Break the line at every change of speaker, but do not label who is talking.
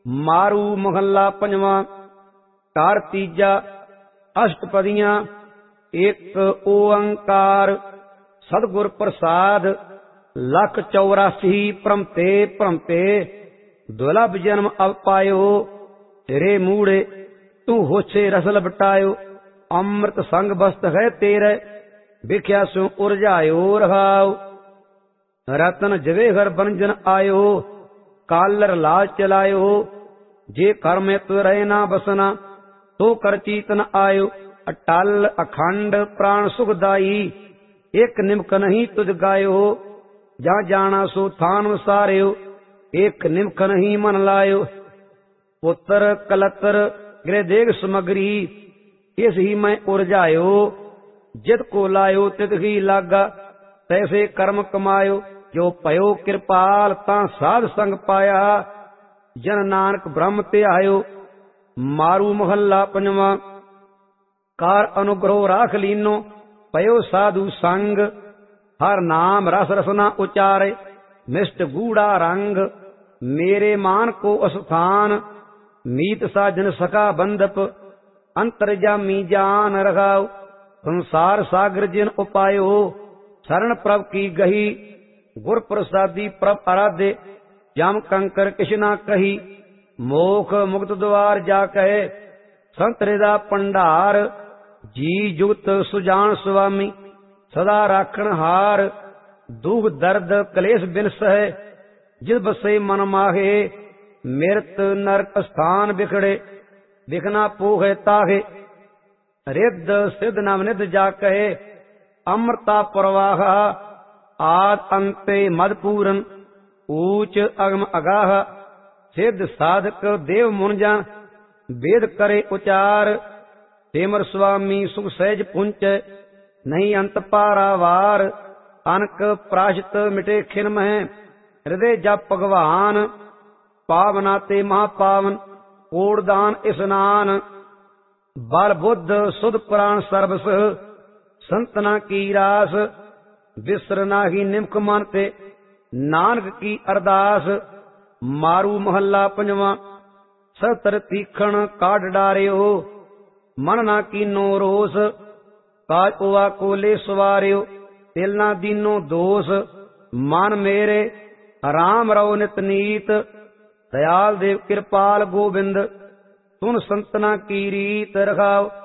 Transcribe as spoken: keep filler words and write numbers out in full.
मारू महला पंजवा। कार तीजा अष्टपदियां। एक ओंकार सतगुर प्रसाद। लख चौरासी भ्रमते भ्रमते दुलभ जन्म अब पायो। तेरे मूड़े तू होछे रसल बटायो। अमृत संग बस्त है तेरे बिख्या सु उर्जायो रहाओ। रतन जवेहर बनजन आयो कालर लाल चलायो। जे कर्म तु रहे ना बसना तो कर चीतन आयो। अटल अखंड प्राण सुखदाई एक निमक नहीं तुझ गायो। जा जाना सो थान वसारियो एक निमक नहीं मन लायो। पुत्र कलतर गृह देग समगरी इस ही मैं उर्जायो। जित को लायो तित ही लागा तैसे कर्म कमायो। जो पयो कृपाल ता साध संग पाया जन नानक ब्रह्म ते आयो। मारू महला पंजवा। कार अनुग्रह राख लीनो पयो साधु संग। हर नाम रस रसना उचारे मिष्ट गूढ़ा रंग। मेरे मान को अस्थान मीत साजन सका बंदप। अंतर्जामी जान रखाओ संसार सागर जिन उपायो। शरण प्रभ की गही गुर प्रसादी प्रभ आराधे। जाम कंकर किशना कही मोख मुक्त द्वार जा कहे। संत हृदा पंडार जी जुगत सुजान स्वामी सदा राखण हार। दुख दर्द कलेश बिन सहे जिस बसे मन माहे। मृत नरक स्थान बिखड़े बिखना पोहे ताहे। रिद्ध सिद्ध नाम निध जा कहे अमृता प्रवाह। आद अंते मद पूरन ऊच अगम अगाह। सिद्ध साधक देव मुनजन वेद करे उचार। हेमर स्वामी सुख सहज पुंच नहीं अंत पारावार। अनक प्राशित मिटे खिन मह हृदय जप भगवान। पावना ते महापावन कोड़दान स्नान। बल बुद्ध सुध प्राण सर्वस संतना की रास। विसर नाही निमक मानते नानक की अरदास। मारू महला पंजवा। सतर तीखण काट डारियो मन ना कीनो रोस। काज ओआ कोले सवारियो तिल ना दीनो दोष। मन मेरे राम रहो नित नीत दयाल देव कृपाल गोविंद। सुन संतना की रीत रखाओ